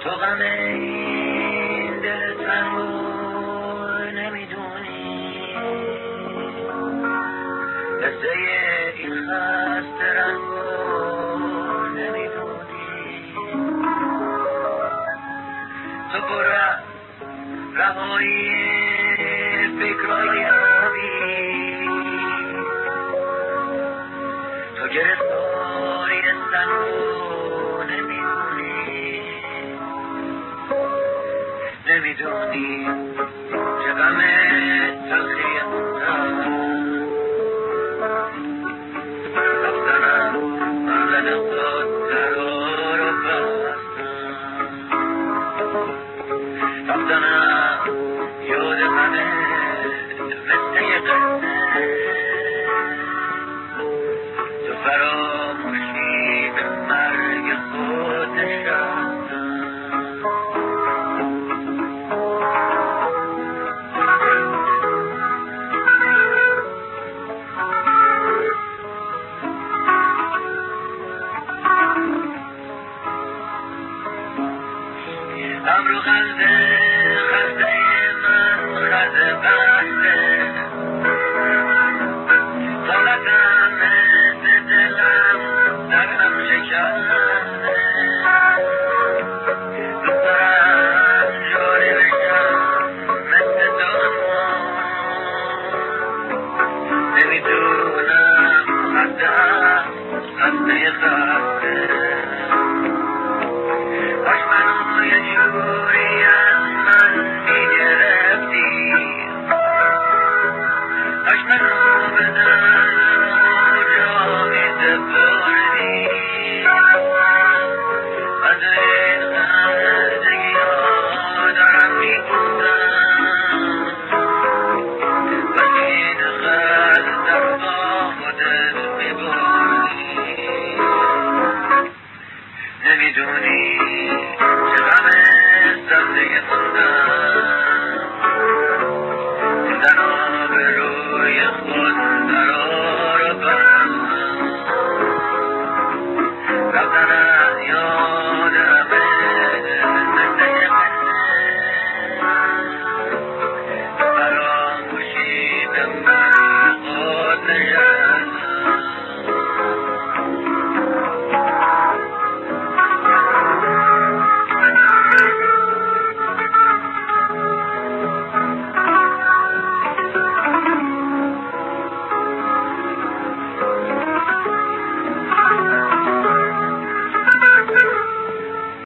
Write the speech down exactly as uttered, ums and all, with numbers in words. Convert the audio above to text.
تو غم این دل تنگو نمیدونی، قصه این خسته رنگو نمیدونی. تو پر رهایی فکرهای آبی، تو گرفتاری سنگو نمیدونی، نمیدونی که غم تلخی رفتنم من خود درار و بستم، رفتنم یاد همه مثل یه قصه، تو فراموشی به مرگ خود نشستم. ابرو خنده خنده من خنده بسته،